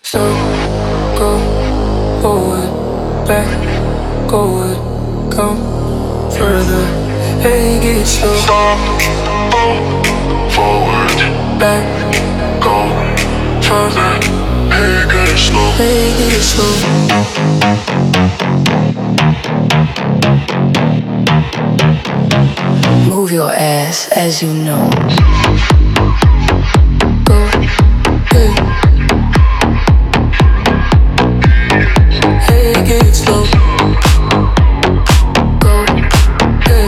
So go forward, back, forward, come further. Hey, get slow. Stop, go forward, back, go further. Hey, get slow. Hey, get slow. Move your ass as you know. Go, hey. Hey, get slow. Go, hey.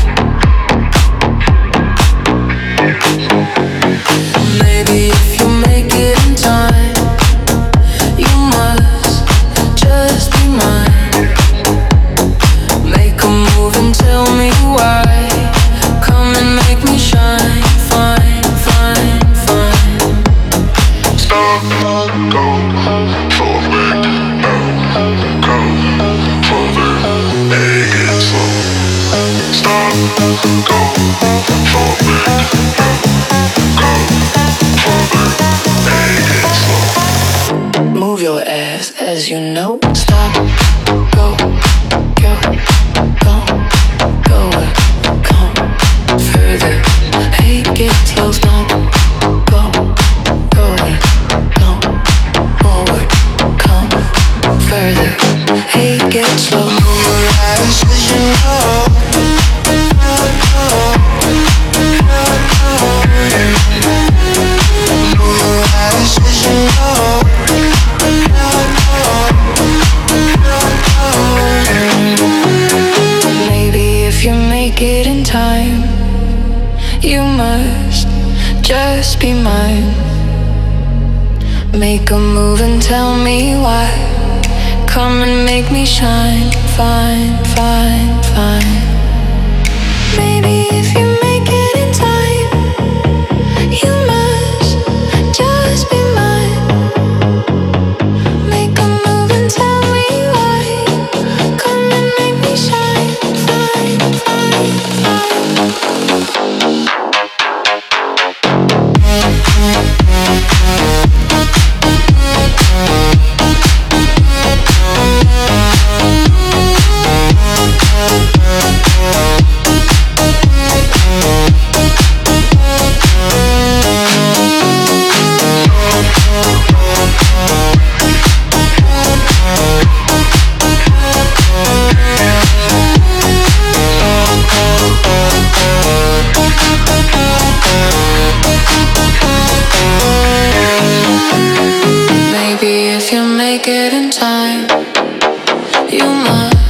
Maybe if you make it in time, you must just be mine. Make a move and tell me why. Come and make me shine, fine, fine, fine. Stop, go forward, go forward, hey, get slow. Stop, go forward, go forward, hey, get slow. Move your ass as you know. Stop, go, go, go, go, come further. Hey, get slow. Stop, go, go, go, forward, come further. Hey, get slow. Move your ass as you know. Move your ass as you know. Maybe if you make it in time, you must just be mine. Make a move and tell me why. Come and make me shine, fine, fine, fine. Maybe if you make it in time, you must just be mine. Make a move and tell me why. Come and make me shine, fine, fine, fine. Maybe if you make it in time, you must